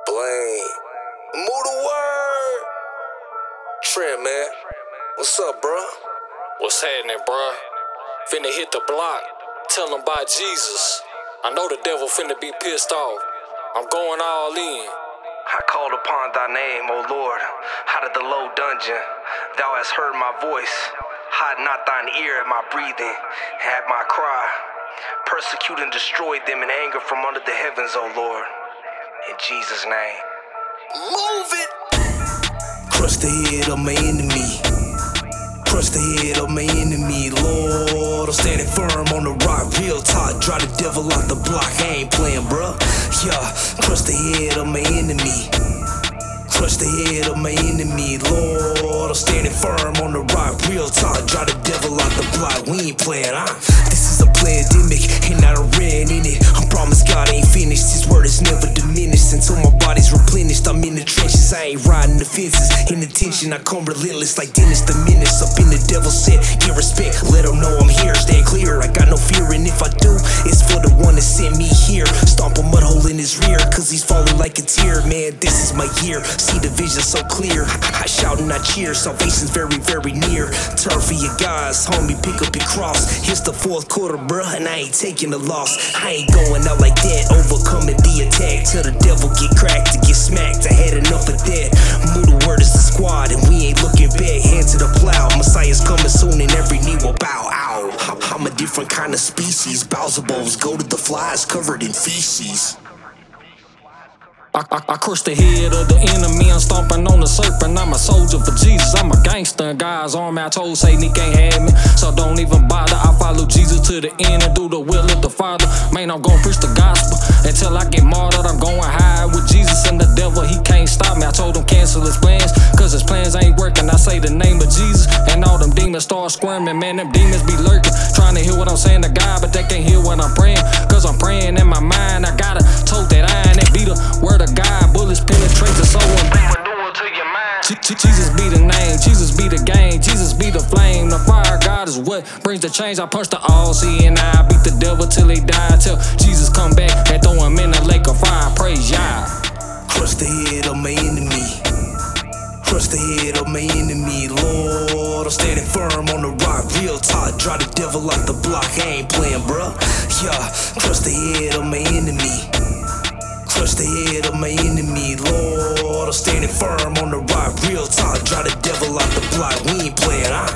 Blame. Move the word. Trent, man. What's up, bro? What's happening, bruh? Finna hit the block. Tell them about Jesus. I know the devil finna be pissed off. I'm going all in. I called upon thy name, O Lord, out of the low dungeon. Thou hast heard my voice. Hide not thine ear at my breathing, at my cry. Persecute and destroy them in anger from under the heavens, O Lord. In Jesus' name. Move it! Crush the head of my enemy. Crush the head of my enemy, Lord. I'm standing firm on the rock, real talk. Drive the devil out the block, I ain't playing, bruh. Yeah, crush the head of my enemy. Crush the head of my enemy, Lord. I'm standing firm on the rock, real talk. Drive the devil out the block, we ain't playing, This is a pandemic, and I done ran in it. I promise God ain't finished, His word is never diminished until my body's replenished. I'm in the trenches, I ain't riding the fences. In attention, I come relentless like Dennis the Menace. Up in the devil's set, get respect, let them know I'm here. Stand clear, I got no fear, and if I do, it's for the one that sent me here. Stomp a mud hole in his rear, cause he's falling like a tear. Man, this is my year, see the vision so clear. I shout and I cheer, salvation's very, very near. Turn for your guys, homie, pick up your cross. It's the fourth quarter, bruh, and I ain't taking a loss. I ain't going out like that, overcoming the attack. Till the devil get cracked to get smacked. I had enough of that. Move the word is the squad, and we ain't looking back. Hand to the plow, Messiah's coming soon, and every knee will bow. Ow, I'm a different kind of species. Bowserballs go to the flies covered in feces. I crush the head of the enemy, I'm stomping on the serpent. I'm a soldier for Jesus, I'm a gangster in God's army. I told Satan he can't have me, so don't even bother. I follow Jesus to the end and do the will of the Father. Man, I'm gonna preach the gospel until I get martyred. I'm going high with Jesus and the devil, he can't stop me. I told him cancel his plans, cause his plans ain't working. I say the name of Jesus and all them demons start squirming. Man, them demons be lurking, trying to hear what I'm saying to God, but they can't hear what I'm praying, cause I'm praying in my mind. I gotta tote that iron, that be the word of God, bullets penetrate the soul and bring renewal to your mind. Jesus be the name, Jesus be the game, Jesus be the flame. The fire of God is what brings the change. I punch the all seeing eye, beat the devil till he die, till Jesus come back and throw him in the lake of fire. Praise Yah. Crush the head of my enemy. Crush the head of my enemy, Lord. I'm standing firm on the rock, real talk. Drive the devil out the block, I ain't playing, bruh. Yeah, crush the head of my enemy. Crush the head of my enemy, Lord. I'm standing firm on the rock, real talk. Drive the devil out the block, we ain't playing,